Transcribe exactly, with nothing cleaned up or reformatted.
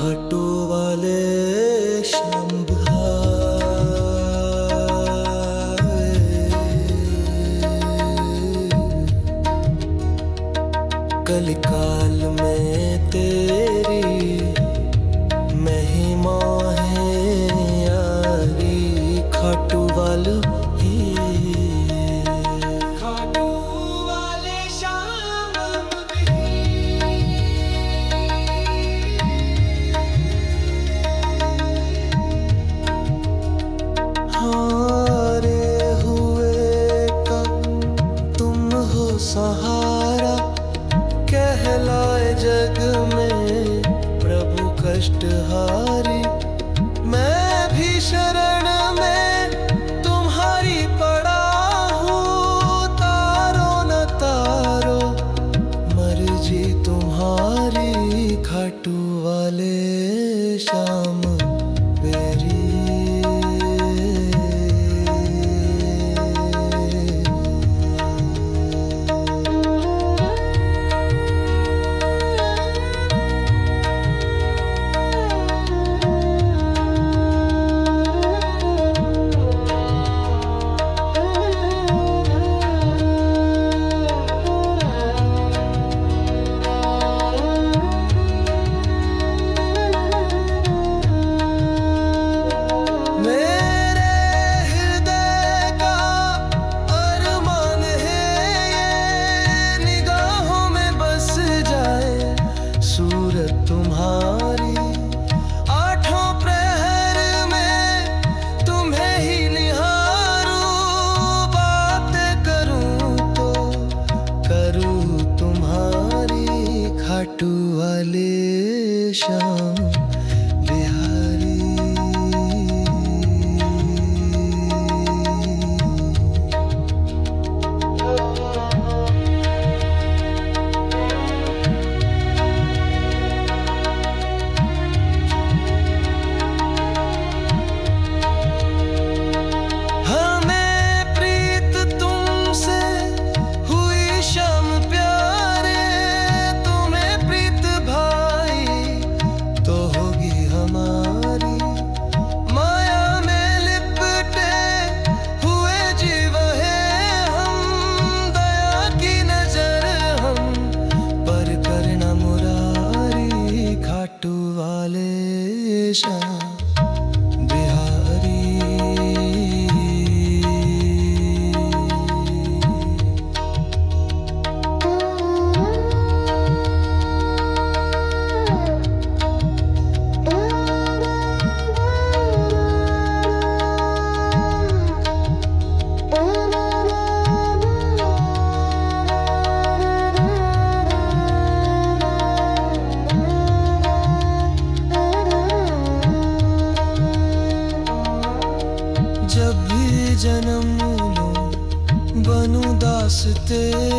खाटू वाले शंभ कलिकाल में तेरी महिमा है यारी खाटू वाले खाटू वाले श्याम हारे हुए का तुम हो सहारा कहलाए जग में प्रभु कष्टहारी। मैं भी शरण में तुम्हारी पड़ा हूँ, तारो न तारो मर्जी तुम्हारी खाटू वाले श्याम बेरी। तुम्हारी आठों प्रहर में तुम्हें ही निहारूं, बात करूं तो करूं तुम्हारी खाटू वाले श्याम बिहारी। खाटू वाले श्याम बिहारी। जब भी जन्म लूं बनूं दास तेरा।